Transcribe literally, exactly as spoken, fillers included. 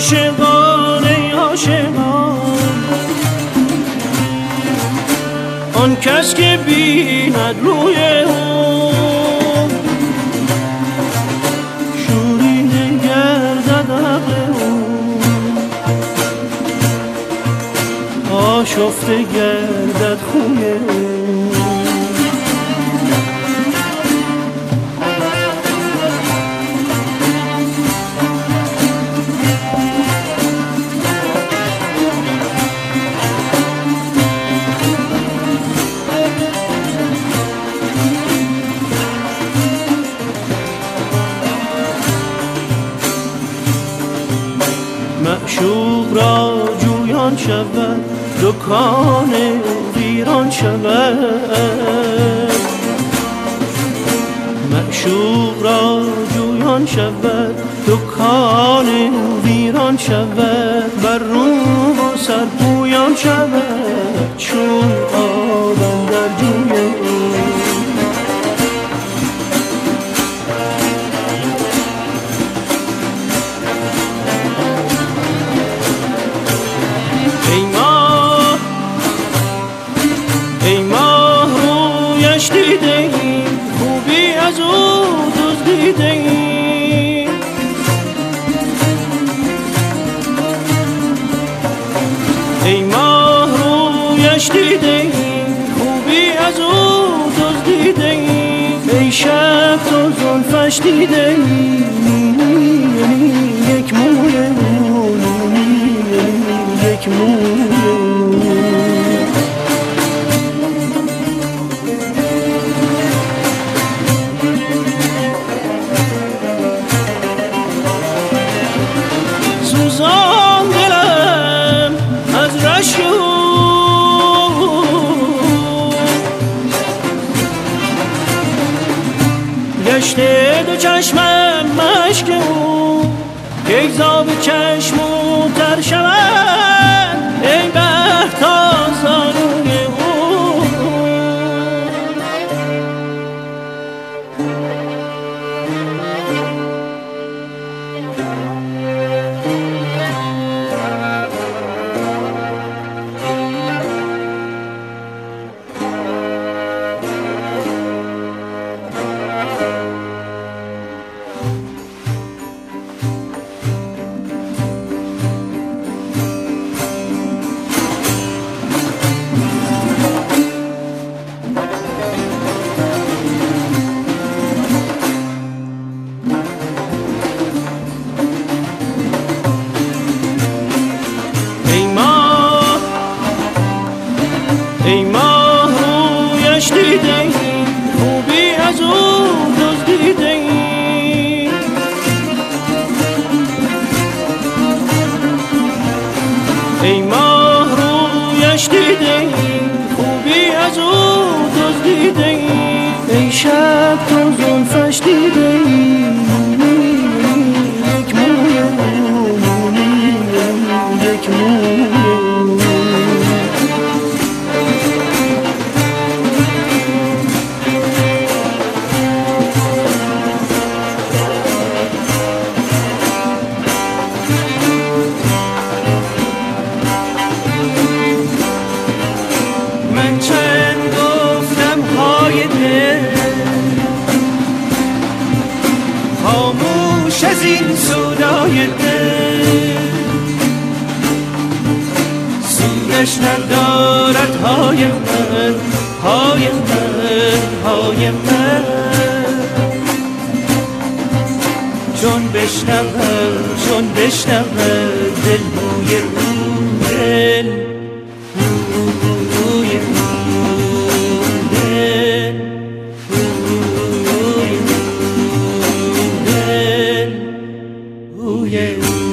عاشقان ای عاشقان، آن کس که بیند روی او شوریده گردد عقل او، آشفته گردد خوی او. معشوق را جویان شود دکان ویران شود، معشوق را جویان شود دکان ویران شود، بر روم و سر پویان شود چون آب اندر جوی او. خوبی از او دزدیده ایم، ای ماه رویش دیده ایم، خوبی از او دزدیده ایم، ای شب تو زلفش دیده ایم، یک موی او یک موی او. سوزان دلم از رشک او، گشته دو چشمم مشک او، یک زاب چشم او تر شود ای بر تا زانوی او. ای ماه رویش دیده ایم، خوبی از او دزدیده ایم، ای ماه رویش دیده ایم، خوبی از او دزدیده ایم، ای شب تو زلفش دیده ایم، یک موی او یک موی او. من چند گفتم های دل، خاموش از این سودای دل، سودش ندارد های من های من های من، چون بشنوم چون بشنوم دل بوی رو دل yeah.